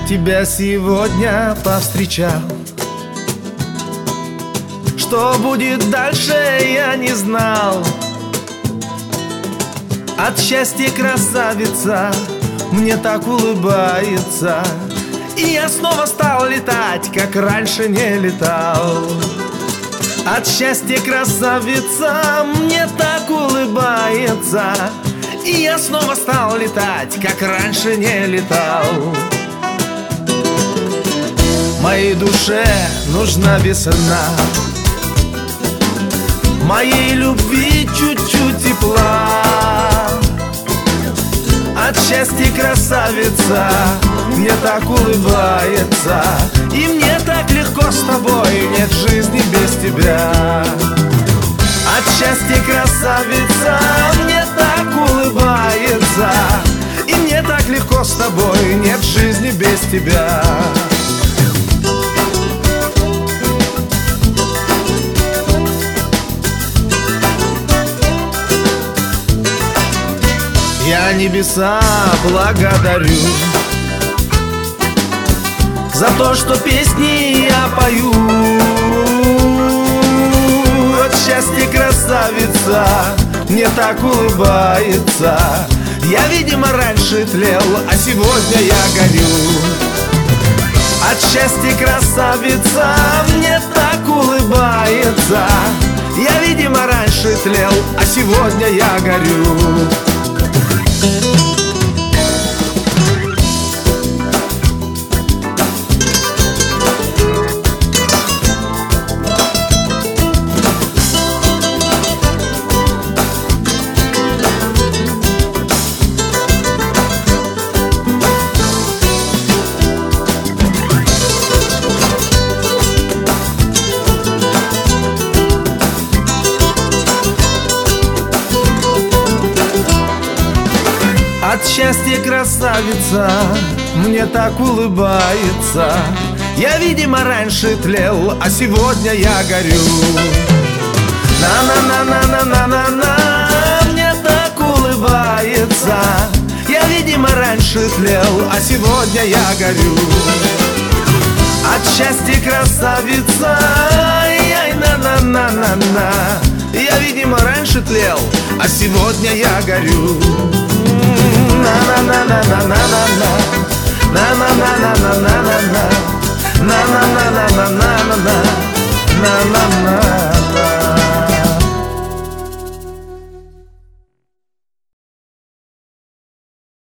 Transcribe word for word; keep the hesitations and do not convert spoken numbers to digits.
тебя сегодня повстречал. Что будет дальше, я не знал. От счастья красавица мне так улыбается, и я снова стал летать, как раньше не летал. От счастья красавица мне так улыбается, и я снова стал летать, как раньше не летал. Моей душе нужна весна, моей любви чуть-чуть тепла. От счастья красавица мне так улыбается, и мне так легко с тобой, нет жизни без тебя. От счастья красавица мне так улыбается, и мне так легко с тобой, нет жизни без тебя. Я небеса благодарю за то, что песни я пою. От счастья красавица мне так улыбается, я, видимо, раньше тлел, а сегодня я горю. От счастья красавица мне так улыбается, я, видимо, раньше тлел, а сегодня я горю. От счастья красавица мне так улыбается, я, видимо, раньше тлел, а сегодня я горю. На-на-на-на-на-на-на, мне так улыбается, я, видимо, раньше тлел, а сегодня я горю. От счастья красавица, яй, на-на-на-на-на, я, видимо, раньше тлел, а сегодня я горю. На-на-на-на-на-на-на-на, на-на-на-на-на-на-на, на-на-на-на-на-на-на, на-на-на.